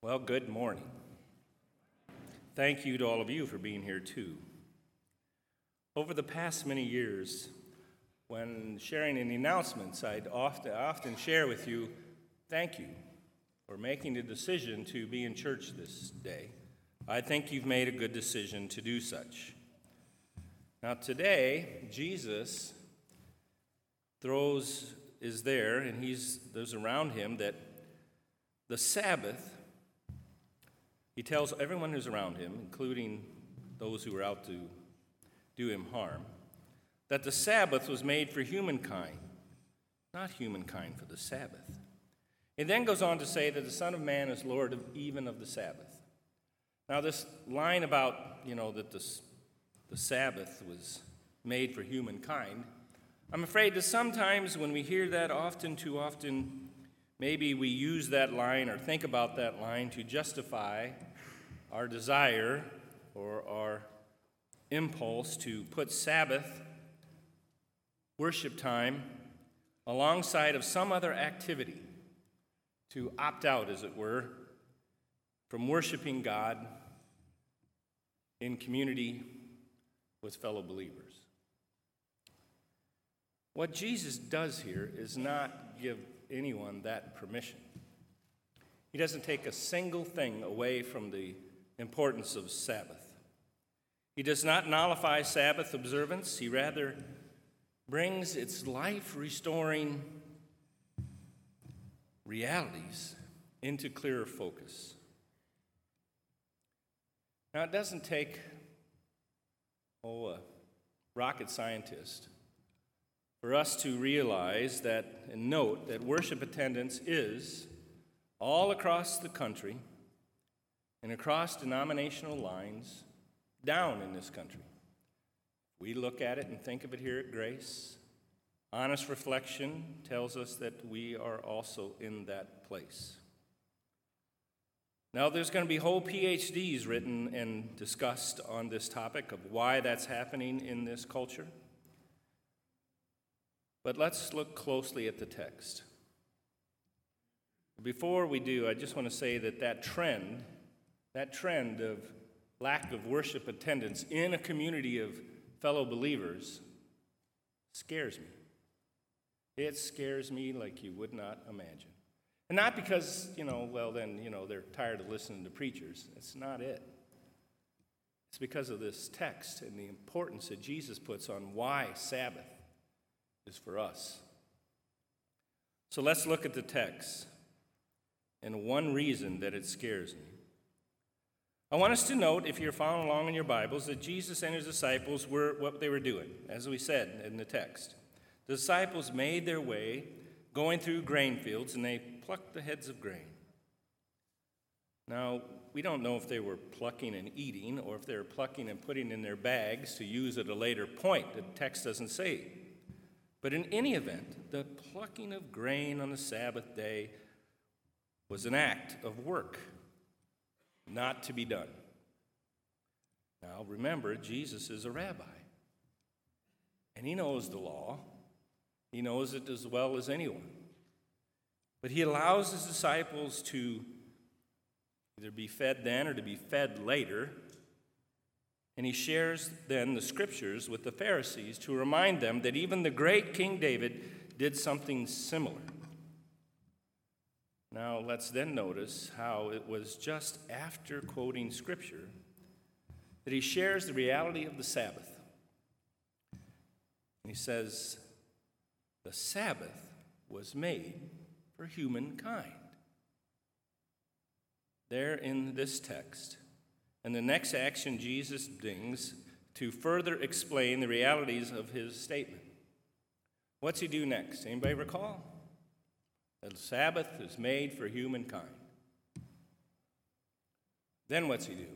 Well, good morning. Thank you to all of you for being here too. Over the past many years, when sharing in the announcements, I often share with you, thank you for making the decision to be in church this day. I think you've made a good decision to do such. Now today, Jesus is there, and there's around him that the Sabbath, he tells everyone who's around him, including those who are out to do him harm, that the Sabbath was made for humankind, not humankind for the Sabbath. It then goes on to say that the Son of Man is Lord even of the Sabbath. Now this line about, that the Sabbath was made for humankind, I'm afraid that sometimes when we hear that too often, maybe we use that line or think about that line to justify our desire or our impulse to put Sabbath worship time alongside of some other activity, to opt out, as it were, from worshiping God in community with fellow believers. What Jesus does here is not give anyone that permission. He doesn't take a single thing away from the importance of Sabbath. He does not nullify Sabbath observance. He rather brings its life-restoring realities into clearer focus. Now, it doesn't take, a rocket scientist for us to realize that and note that worship attendance is, all across the country and across denominational lines, down in this country. We look at it and think of it here at Grace. Honest reflection tells us that we are also in that place. Now, there's going to be whole PhDs written and discussed on this topic of why that's happening in this culture. But let's look closely at the text. Before we do, I just want to say that trend of lack of worship attendance in a community of fellow believers scares me. It scares me like you would not imagine. And not because, they're tired of listening to preachers. It's not it. It's because of this text and the importance that Jesus puts on why Sabbath is for us. So let's look at the text and one reason that it scares me. I want us to note, if you're following along in your Bibles, that Jesus and his disciples were what they were doing, as we said in the text. The disciples made their way going through grain fields, and they plucked the heads of grain. Now, we don't know if they were plucking and eating, or if they were plucking and putting in their bags to use at a later point. The text doesn't say. But in any event, the plucking of grain on the Sabbath day was an act of work, not to be done. Now, remember, Jesus is a rabbi, and he knows the law. He knows it as well as anyone. But he allows his disciples to either be fed then or to be fed later. And he shares then the scriptures with the Pharisees to remind them that even the great King David did something similar. Now let's then notice how it was just after quoting scripture that he shares the reality of the Sabbath. And he says, the Sabbath was made for humankind. There in this text, and the next action Jesus brings to further explain the realities of his statement. What's he do next? Anybody recall? The Sabbath is made for humankind. Then what's he do?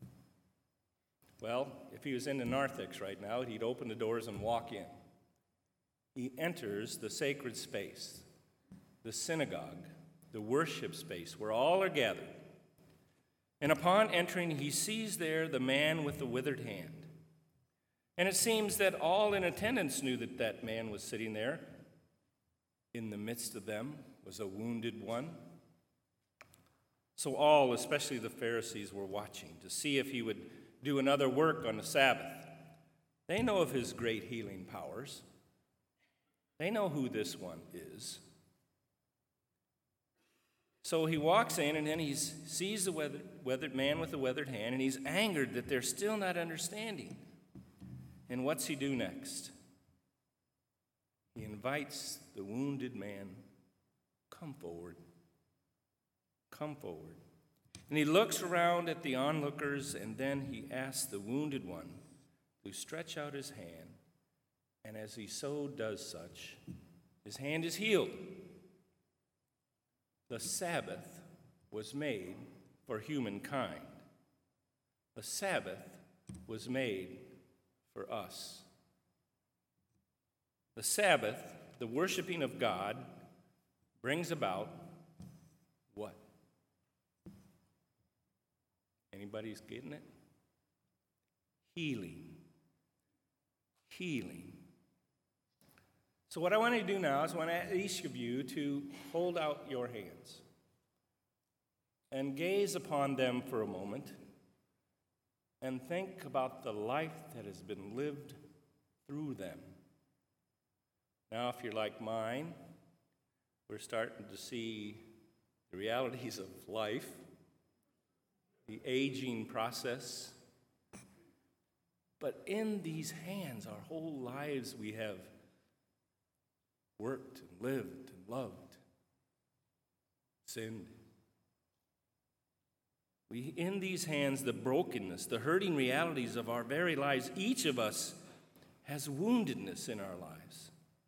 Well, if he was in the narthex right now, he'd open the doors and walk in. He enters the sacred space, the synagogue, the worship space where all are gathered. And upon entering, he sees there the man with the withered hand. And it seems that all in attendance knew that that man was sitting there. In the midst of them was a wounded one. So all, especially the Pharisees, were watching to see if he would do another work on the Sabbath. They know of his great healing powers. They know who this one is. So he walks in, and then he sees the weathered man with the weathered hand, and he's angered that they're still not understanding. And what's he do next? He invites the wounded man, come forward. Come forward. And he looks around at the onlookers, and then he asks the wounded one to stretch out his hand. And as he so does such, his hand is healed. The Sabbath was made for humankind. The Sabbath was made for us. The Sabbath, the worshiping of God, brings about what? Anybody's getting it? Healing. Healing. So what I want to do now is I want to ask each of you to hold out your hands and gaze upon them for a moment and think about the life that has been lived through them. Now, if you're like mine, we're starting to see the realities of life, the aging process. But in these hands, our whole lives, we have worked and lived and loved, sinned. In these hands, the brokenness, the hurting realities of our very lives, each of us has woundedness in our lives.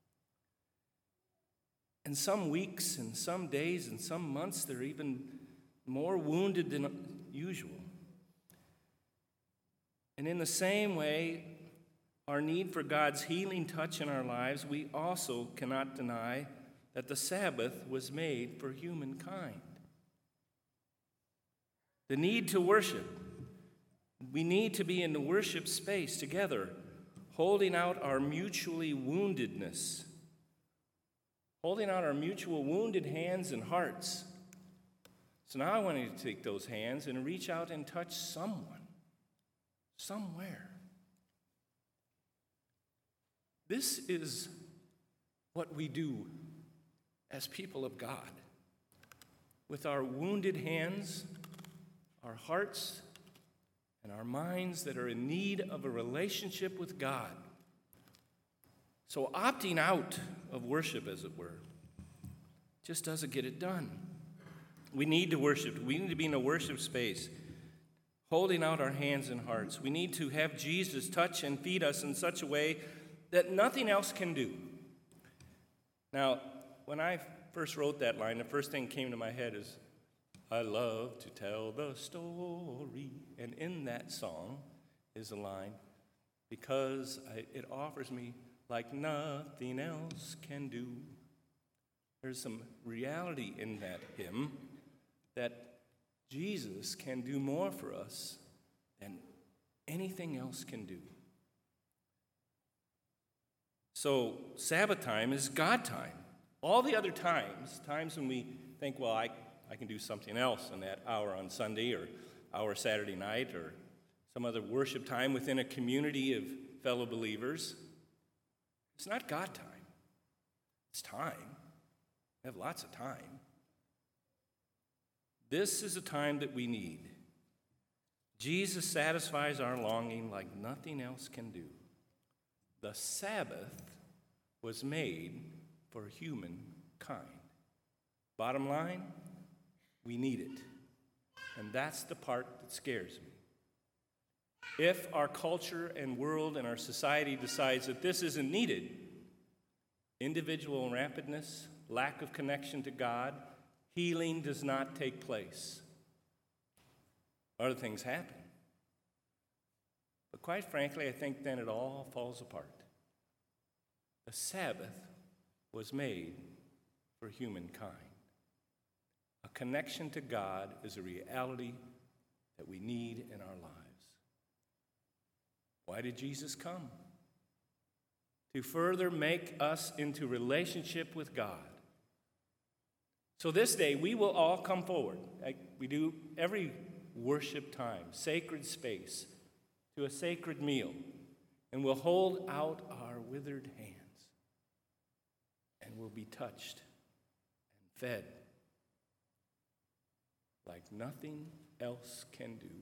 And some weeks and some days and some months, they're even more wounded than usual. And in the same way, our need for God's healing touch in our lives, we also cannot deny that the Sabbath was made for humankind. The need to worship. We need to be in the worship space together, holding out our mutually woundedness, holding out our mutual wounded hands and hearts. So now I want you to take those hands and reach out and touch someone, somewhere. This is what we do as people of God. With our wounded hands, our hearts, and our minds that are in need of a relationship with God. So opting out of worship, as it were, just doesn't get it done. We need to worship. We need to be in a worship space, holding out our hands and hearts. We need to have Jesus touch and feed us in such a way that nothing else can do. Now, when I first wrote that line, the first thing that came to my head is, I love to tell the story. And in that song is a line, because it offers me like nothing else can do. There's some reality in that hymn that Jesus can do more for us than anything else can do. So Sabbath time is God time. All the other times when we think, well, I can do something else in that hour on Sunday or hour Saturday night or some other worship time within a community of fellow believers, it's not God time. It's time. We have lots of time. This is a time that we need. Jesus satisfies our longing like nothing else can do. The Sabbath was made for humankind. Bottom line, we need it. And that's the part that scares me. If our culture and world and our society decides that this isn't needed, individual rapidness, lack of connection to God, healing does not take place. Other things happen. But quite frankly, I think then it all falls apart. The Sabbath was made for humankind. A connection to God is a reality that we need in our lives. Why did Jesus come? To further make us into relationship with God. So this day, we will all come forward, like we do every worship time, sacred space, to a sacred meal, and we'll hold out our withered hands, and we'll be touched and fed like nothing else can do.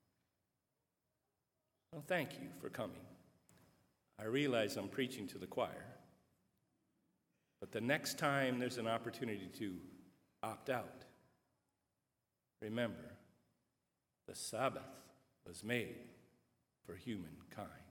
Well, thank you for coming. I realize I'm preaching to the choir, but the next time there's an opportunity to opt out, remember, the Sabbath was made for humankind.